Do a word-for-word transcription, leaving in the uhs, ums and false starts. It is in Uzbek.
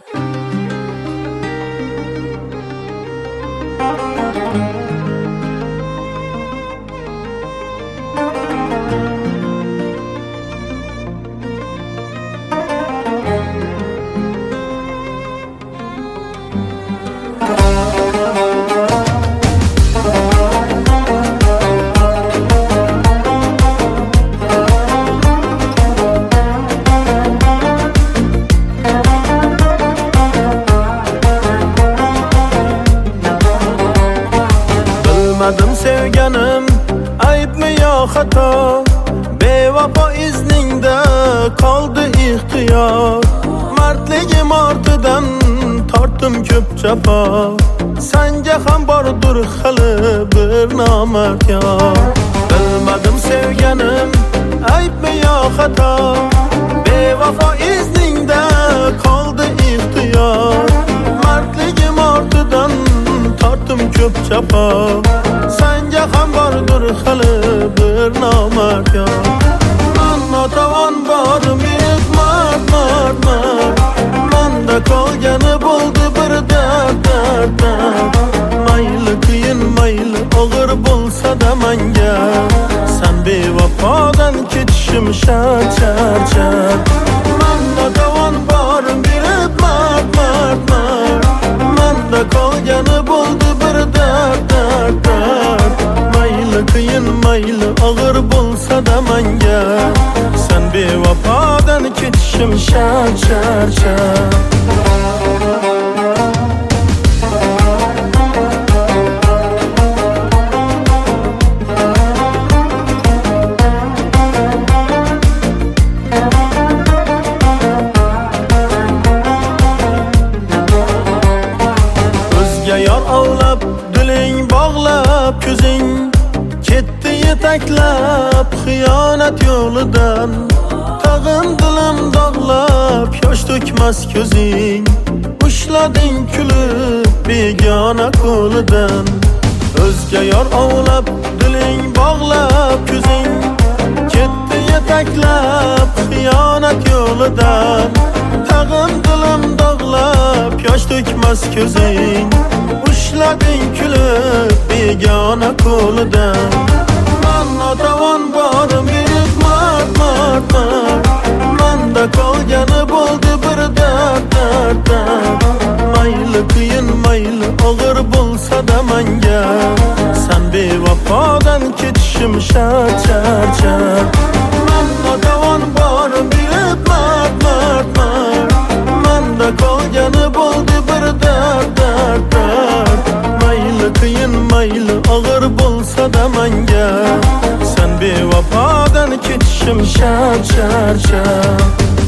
Bilmadim sevganim aybmi yo xato, bevafo izningda qoldi ixtiyor. Mardligim ortidan tortdim ko'p jafo, sanga ham bordir hali bir nomard yor. Bilmadim sevganim aybmi yo xato, bevafo izningda qoldi ixtiyor. Mardligim ortidan tortdim ko'p jafo, sanga ham bordir hali bir nomard yor. Man notavon borim yo'q mard mard mard, manda qolgani bo'ldi bir dard dard dard. Mayli qiyin mayli og'ir bo'lsa-da menga, sen bevafodan ketishim shart shart shart. Man notavon borim yo'q mard mard mard, manda qolgani bo'ldi bir dard dard dard. Mayli qiyin mayli og'ir bo'lsa-da menga, sen bevafodan ketishim shart shart shart. Yor ovlab diling bog'lab ko'zing, ketdi yetaklab xiyonat yo'lidan. Tag'in dilim dog'lab yosh to'kmas ko'zing, ushlading kulib begona qo'lidan. O'zga yor ovlab diling bog'lab ko'zing, ketdi yetaklab xiyonat yo'lidan. Tag'in dilim dog'lab yosh to'kmas ko'zing, ushlading kulib begona qo'lidan. Man notavon borim yo'q mard mard mard, manda qolgani bo'ldi bir dard dard dard. Mayli qiyin mayli og'ir bo'lsa-da menga, sen bevafodan ketishim shart shart shart. Man notavon borim yo'q mard mard mard, manda qolgani bo'ldi bir dard dard dard. Mayli qiyin mayli og'ir bo'lsa-da menga, sen bevafodan ketishim shart shart shart.